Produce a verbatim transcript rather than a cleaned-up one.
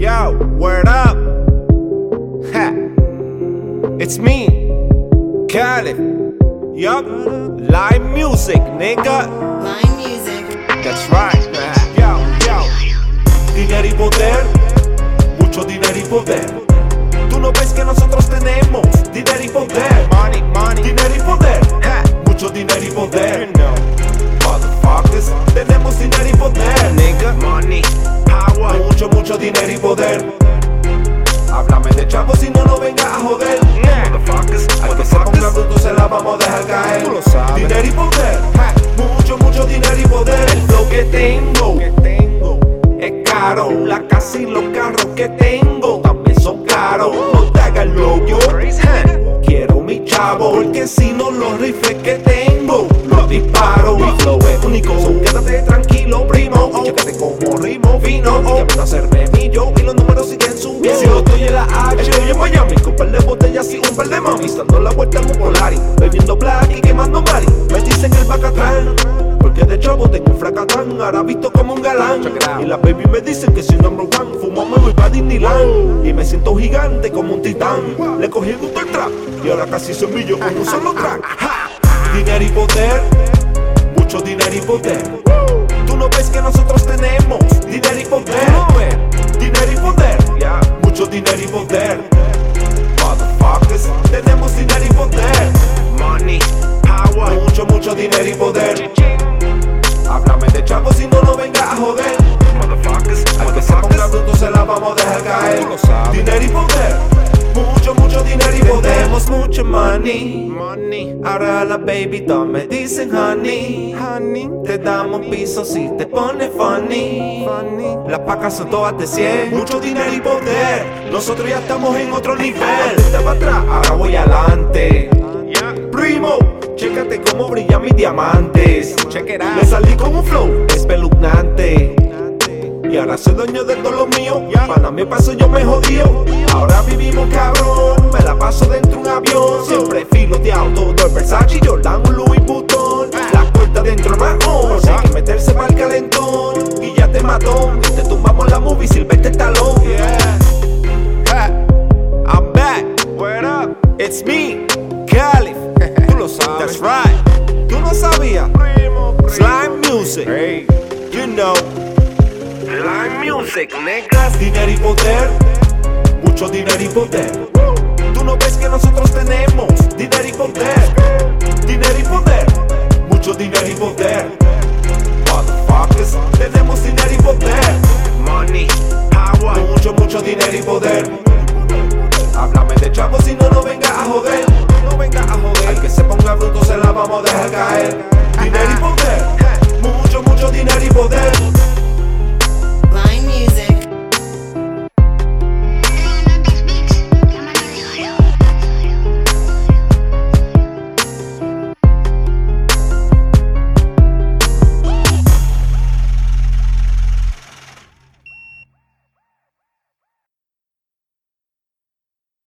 Yo, word up. Ha. It's me, Khalif. Yup, live music, nigga. Live music. That's right. Yo, yo. Dinero y poder, mucho dinero y poder. Tú no ves que nosotros tenemos dinero y poder. Money, money. Dinero y poder, ha. Mucho dinero y poder. You know. Motherfuckers, tenemos dinero y poder, nigga. Money, power. Mucho, mucho dinero y poder. Háblame de chavos y no nos venga a joder. Yeah. Motherfuckers, al que se ponga bruto se la vamos a dejar caer. Tú lo sabes. Dinero y poder, ha. Mucho, mucho dinero y poder. El flow que tengo, que tengo es caro. La casa y los carros que tengo también son caros. No te hagas loco, quiero mi chavo, porque si no los rifles que tengo los disparo. Mi flow es único, so quédate tranquilo, primo. Chécate como rimo fino. Ya vino a hacerme millo y los números siguen subiendo. Si no estoy en la H, estoy en Miami con un par de botellas y un par de mamis, dando la vuelta en un Polari, bebiendo black y quemando mari. Me dicen el Bacatrán, porque de chavo tengo un fracatán. Ahora visto como un galán. Y las baby me dicen que soy number one. Fumo me voy pa' Disneyland y me siento gigante como un titán. Le cogí el gusto al trap y ahora casi soy millo con un solo track. ¡Ja! Dinero y poder, mucho dinero y poder. Tú no ves que nosotros tenemos dinero y poder. Dinero y poder, yeah. Mucho dinero y poder. Motherfuckers, tenemos dinero y poder. Money, power. Mucho, mucho dinero y poder. Háblame de chavos y no nos venga a joder. Motherfuckers, al que se ponga bruto se la vamos a dejar caer. Tú lo sabes. Dinero y poder, mucho, mucho dinero y poder. Tenemos mucho money, money. Ahora las baby todas me dicen honey, honey. Te damos piso si te pones funny, funny. Las pacas son todas de cien. Mucho dinero y poder. Nosotros ya estamos en otro nivel. Desde para atrás, ahora voy adelante. Primo, chécate cómo brillan mis diamantes. Le salí con un flow espeluznante y ahora soy dueño de todo lo mío. Para mí paso yo me jodío. Ahora vivimos cabrón, me la paso dentro de un avión. Siempre filoteado, todo el Versace, Jordan, un Louis Vuitton. Las puertas dentro del mahón, hay que meterse para el calentón. Y ya te mató, te tumbamos la movie, Silvestre Stallone. Yeah. Ha. I'm back, what up? It's me, Khalif. Tú lo sabes. That's right. Tú no sabías. Slime music. Hey. You know. Slime music, niggas. Dinero y poder. Mucho dinero y poder. Tú no ves que nosotros tenemos dinero y poder. Dinero y poder. Mucho dinero y poder.